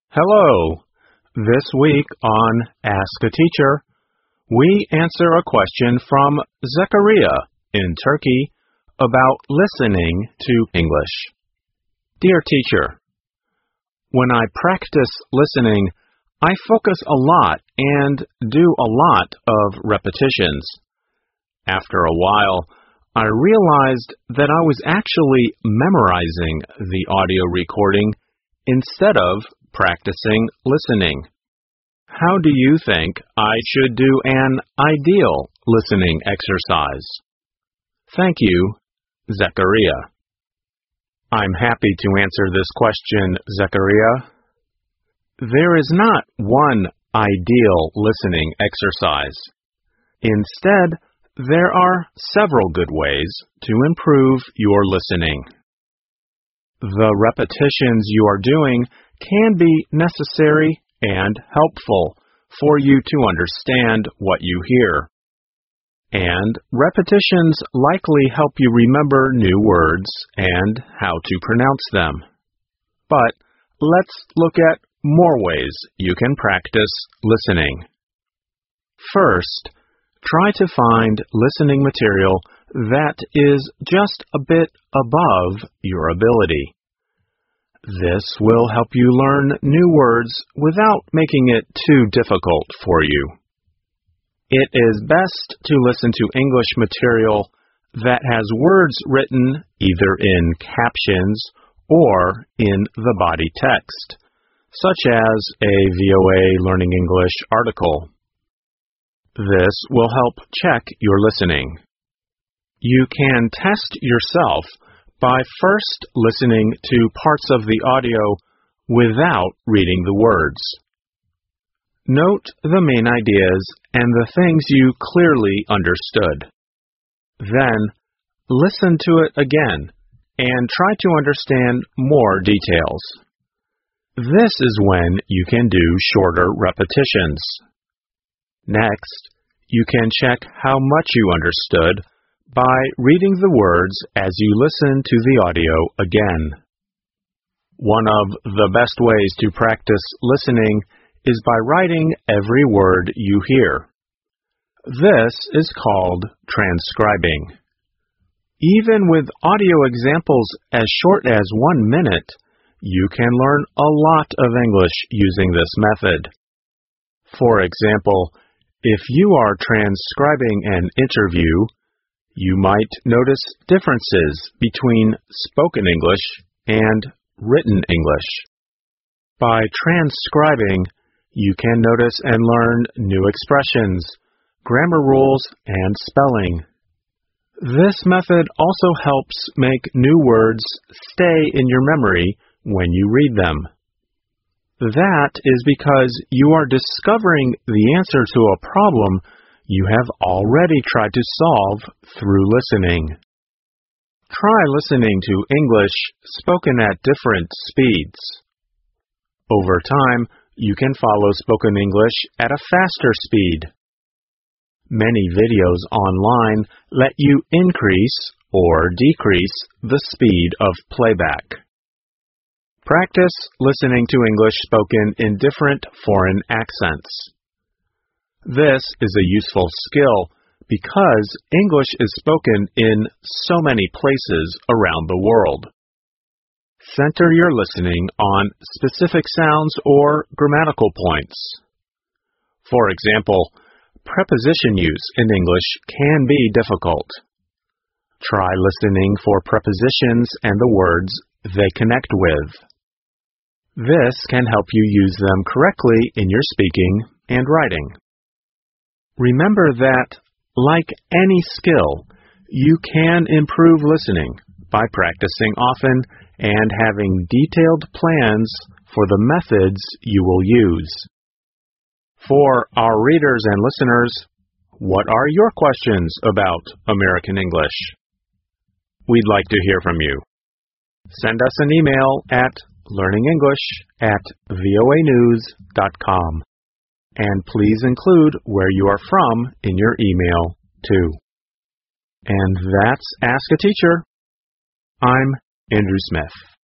Hello. This week on Ask a Teacher, we answer a question from Zechariah in Turkey about listening to English. Dear teacher, when I practice listening, I focus a lot and do a lot of repetitions. After a while, I realized that I was actually memorizing the audio recording instead of practicing listening. How do you think I should do an ideal listening exercise? Thank you, Zechariah. I'm happy to answer this question, Zechariah. There is not one ideal listening exercise. Instead, there are several good ways to improve your listening. The repetitions you are doing can be necessary and helpful for you to understand what you hear. And repetitions likely help you remember new words and how to pronounce them. But let's look at more ways you can practice listening. First, try to find listening material that is just a bit above your ability. This will help you learn new words without making it too difficult for you. It is best to listen to English material that has words written either in captions or in the body text, such as a VOA Learning English article. This will help check your listening. You can test yourself by first listening to parts of the audio without reading the words. Note the main ideas and the things you clearly understood. Then, listen to it again and try to understand more details. This is when you can do shorter repetitions. Next, you can check how much you understood by reading the words as you listen to the audio again. One of the best ways to practice listening is by writing every word you hear. This is called transcribing. Even with audio examples as short as 1 minute, you can learn a lot of English using this method. For example, if you are transcribing an interview, you might notice differences between spoken English and written English. By transcribing, you can notice and learn new expressions, grammar rules, and spelling. This method also helps make new words stay in your memory when you read them. That is because you are discovering the answer to a problem you have already tried to solve through listening. Try listening to English spoken at different speeds. Over time, you can follow spoken English at a faster speed. Many videos online let you increase or decrease the speed of playback. Practice listening to English spoken in different foreign accents. This is a useful skill because English is spoken in so many places around the world. Center your listening on specific sounds or grammatical points. For example, preposition use in English can be difficult. Try listening for prepositions and the words they connect with. This can help you use them correctly in your speaking and writing. Remember that, like any skill, you can improve listening by practicing often and having detailed plans for the methods you will use. For our readers and listeners, what are your questions about American English? We'd like to hear from you. Send us an email at learningenglish@voanews.com. And please include where you are from in your email, too. And that's Ask a Teacher. I'm Andrew Smith.